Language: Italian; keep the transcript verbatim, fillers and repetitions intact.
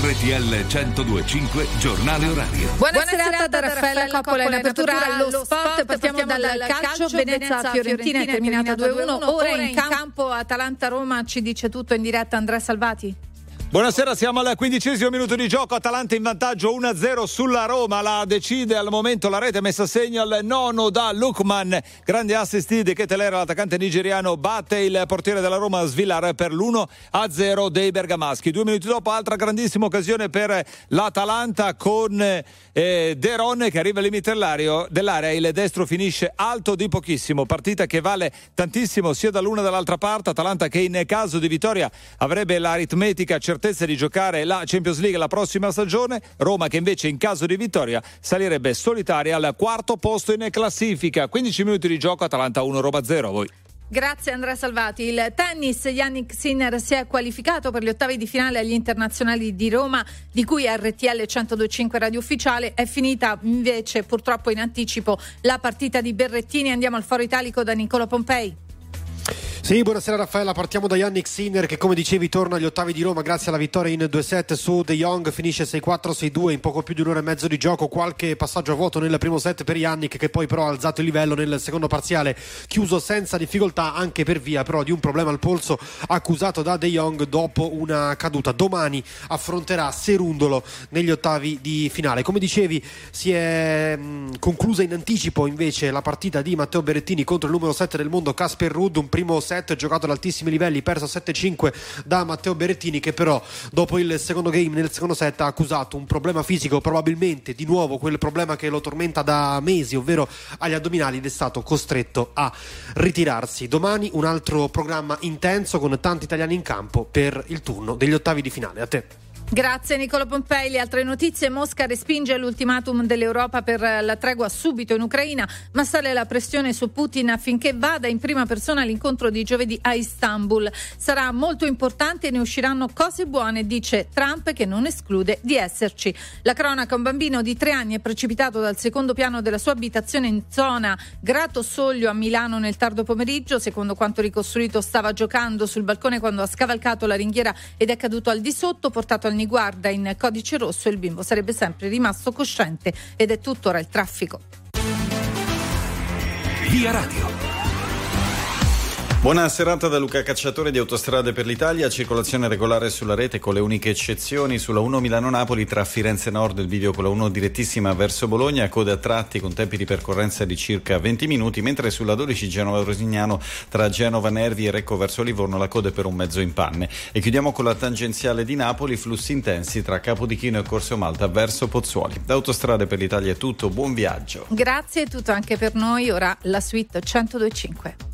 R T L centodue e cinque Giornale Orario. Buona, Buona serata, serata da Raffaella Coppola. In apertura allo sport partiamo dal calcio. Venezia-Fiorentina è terminata due a uno. Ora in campo Atalanta-Roma. Ci dice tutto in diretta Andrea Salvati. Buonasera, siamo al quindicesimo minuto di gioco. Atalanta in vantaggio uno a zero sulla Roma. La decide al momento la rete messa a segno al nono da Lukman. Grande assist di Ketelera, l'attaccante nigeriano batte il portiere della Roma Svilar per l'uno a zero dei bergamaschi. Due minuti dopo altra grandissima occasione per l'Atalanta con eh, De Ron che arriva al limite dell'area, dell'area. Il destro finisce alto di pochissimo. Partita che vale tantissimo sia dall'una che dall'altra parte. Atalanta che in caso di vittoria avrebbe l'aritmetica certezza di giocare la Champions League la prossima stagione. Roma che invece in caso di vittoria salirebbe solitaria al quarto posto in classifica. quindici minuti di gioco, Atalanta uno, Roma zero. A voi. Grazie Andrea Salvati. Il tennis, Yannick Sinner si è qualificato per gli ottavi di finale agli internazionali di Roma, di cui R T L centodue e cinque Radio Ufficiale. È finita invece purtroppo in anticipo la partita di Berrettini. Andiamo al Foro Italico da Nicola Pompei. Sì, buonasera Raffaella, partiamo da Yannick Sinner che come dicevi torna agli ottavi di Roma grazie alla vittoria in due set su De Jong, finisce sei quattro sei due in poco più di un'ora e mezzo di gioco. Qualche passaggio a vuoto nel primo set per Yannick che poi però ha alzato il livello nel secondo parziale, chiuso senza difficoltà anche per via però di un problema al polso accusato da De Jong dopo una caduta. Domani affronterà Serundolo negli ottavi di finale. Come dicevi si è mh, conclusa in anticipo invece la partita di Matteo Berrettini contro il numero sette del mondo Casper Ruud, un primo set giocato ad altissimi livelli, perso a sette cinque da Matteo Berrettini che però dopo il secondo game nel secondo set ha accusato un problema fisico, probabilmente di nuovo quel problema che lo tormenta da mesi, ovvero agli addominali, ed è stato costretto a ritirarsi. Domani un altro programma intenso con tanti italiani in campo per il turno degli ottavi di finale. A te. Grazie Nicola Pompei. Le altre notizie: Mosca respinge l'ultimatum dell'Europa per la tregua subito in Ucraina, ma sale la pressione su Putin affinché vada in prima persona all'incontro di giovedì a Istanbul. Sarà molto importante e ne usciranno cose buone, dice Trump, che non esclude di esserci. La cronaca: un bambino di tre anni è precipitato dal secondo piano della sua abitazione in zona Grattosoglio a Milano nel tardo pomeriggio. Secondo quanto ricostruito stava giocando sul balcone quando ha scavalcato la ringhiera ed è caduto al di sotto, portato al guarda in codice rosso. Il bimbo sarebbe sempre rimasto cosciente ed è tuttora il traffico. Via Radio. Buona serata da Luca Cacciatore di Autostrade per l'Italia. Circolazione regolare sulla rete con le uniche eccezioni sulla uno Milano-Napoli tra Firenze Nord e il bivio con la uno direttissima verso Bologna, code a tratti con tempi di percorrenza di circa venti minuti, mentre sulla dodici Genova-Rosignano tra Genova Nervi e Recco verso Livorno la coda è per un mezzo in panne. E chiudiamo con la tangenziale di Napoli, flussi intensi tra Capodichino e Corso Malta verso Pozzuoli. Da Autostrade per l'Italia è tutto, buon viaggio. Grazie, è tutto anche per noi. Ora la suite centodue e cinque.